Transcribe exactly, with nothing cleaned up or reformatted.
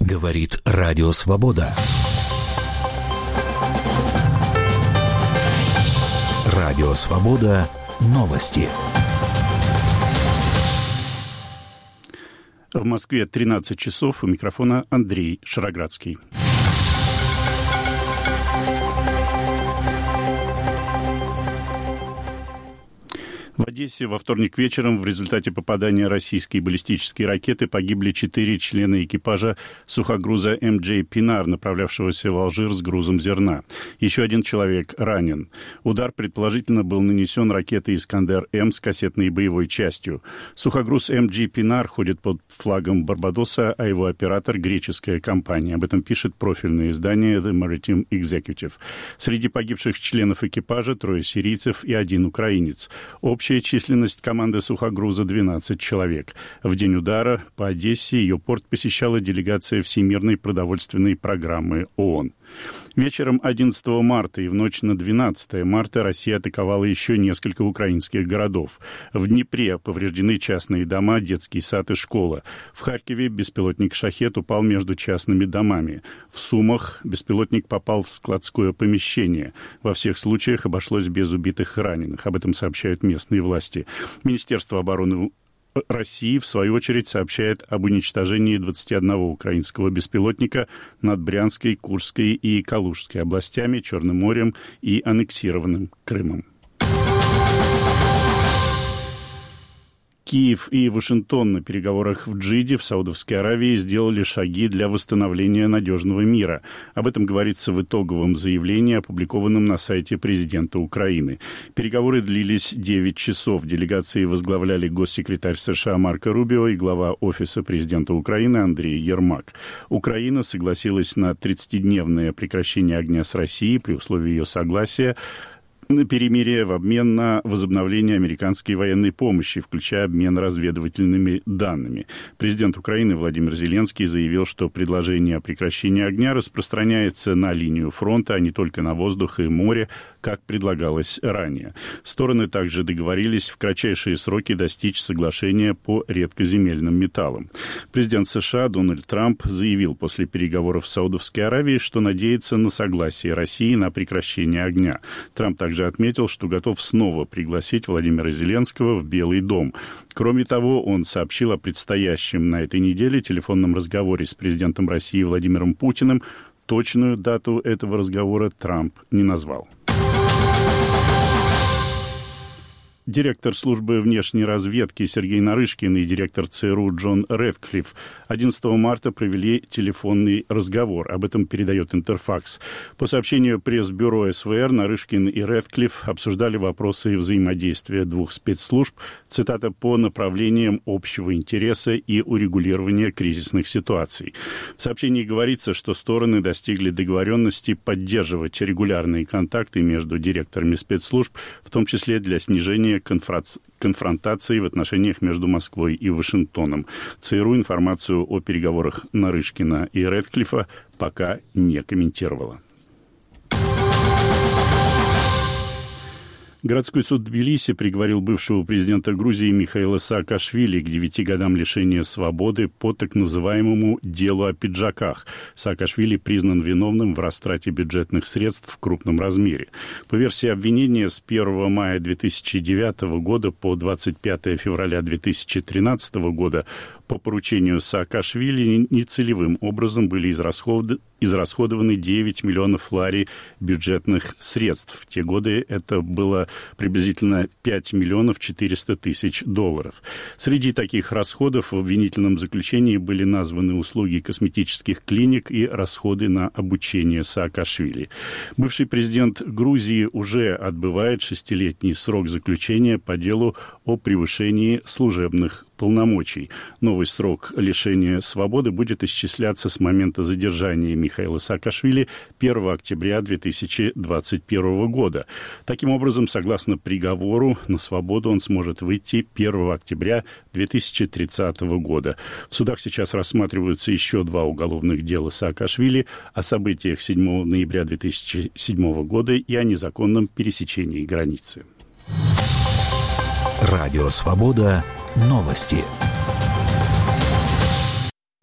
Говорит Радио Свобода. Радио Свобода. Новости. В Москве тринадцать часов. У микрофона Андрей Шароградский. В Одессе во вторник вечером в результате попадания российской баллистической ракеты погибли четыре члена экипажа сухогруза эм джей «Пинар», направлявшегося в Алжир с грузом зерна. Еще один человек ранен. Удар, предположительно, был нанесен ракетой «Искандер-М» с кассетной боевой частью. Сухогруз эм джей «Пинар» ходит под флагом Барбадоса, а его оператор — греческая компания. Об этом пишет профильное издание The Maritime Executive. Среди погибших членов экипажа трое сирийцев и один украинец. Общая численность команды сухогруза — двенадцать человек. В день удара по Одессе ее порт посещала делегация Всемирной продовольственной программы ООН. Вечером одиннадцатого марта и в ночь на двенадцатое марта Россия атаковала еще несколько украинских городов. В Днепре повреждены частные дома, детский сад и школа. В Харькове беспилотник «Шахед» упал между частными домами. В Сумах беспилотник попал в складское помещение. Во всех случаях обошлось без убитых и раненых. Об этом сообщают местные власти. Министерство обороны России, в свою очередь, сообщает об уничтожении двадцати одного украинского беспилотника над Брянской, Курской и Калужской областями, Черным морем и аннексированным Крымом. Киев и Вашингтон на переговорах в Джидде в Саудовской Аравии сделали шаги для восстановления надежного мира. Об этом говорится в итоговом заявлении, опубликованном на сайте президента Украины. Переговоры длились девять часов. Делегации возглавляли госсекретарь США Марко Рубио и глава Офиса президента Украины Андрей Ермак. Украина согласилась на тридцатидневное прекращение огня с Россией при условии ее согласия на перемирие в обмен на возобновление американской военной помощи, включая обмен разведывательными данными. Президент Украины Владимир Зеленский заявил, что предложение о прекращении огня распространяется на линию фронта, а не только на воздух и море, как предлагалось ранее. Стороны также договорились в кратчайшие сроки достичь соглашения по редкоземельным металлам. Президент США Дональд Трамп заявил после переговоров в Саудовской Аравии, что надеется на согласие России на прекращение огня. Трамп также отметил, что готов снова пригласить Владимира Зеленского в Белый дом. Кроме того, он сообщил о предстоящем на этой неделе телефонном разговоре с президентом России Владимиром Путиным. Точную дату этого разговора Трамп не назвал. Директор службы внешней разведки Сергей Нарышкин и директор ЦРУ Джон Рэдклифф одиннадцатого марта провели телефонный разговор. Об этом передает Интерфакс. По сообщению пресс-бюро СВР, Нарышкин и Рэдклифф обсуждали вопросы взаимодействия двух спецслужб, цитата, по направлениям общего интереса и урегулирования кризисных ситуаций. В сообщении говорится, что стороны достигли договоренности поддерживать регулярные контакты между директорами спецслужб, в том числе для снижения конфронтации в отношениях между Москвой и Вашингтоном. ЦРУ информацию о переговорах Нарышкина и Рэдклиффа пока не комментировала. Городской суд Тбилиси приговорил бывшего президента Грузии Михаила Саакашвили к девяти годам лишения свободы по так называемому «делу о пиджаках». Саакашвили признан виновным в растрате бюджетных средств в крупном размере. По версии обвинения, с первого мая две тысячи девятого года по двадцать пятое февраля две тысячи тринадцатого года по поручению Саакашвили нецелевым образом были израсходованы израсходованы девять миллионов лари бюджетных средств. В те годы это было приблизительно пять миллионов четыреста тысяч долларов. Среди таких расходов в обвинительном заключении были названы услуги косметических клиник и расходы на обучение Саакашвили. Бывший президент Грузии уже отбывает шестилетний срок заключения по делу о превышении служебных полномочий. Новый срок лишения свободы будет исчисляться с момента задержания Михаила Саакашвили первого октября две тысячи двадцать первого года. Таким образом, согласно приговору, на свободу он сможет выйти первого октября две тысячи тридцатого года. В судах сейчас рассматриваются еще два уголовных дела Саакашвили о событиях седьмого ноября две тысячи седьмого года и о незаконном пересечении границы. Радио «Свобода». Новости.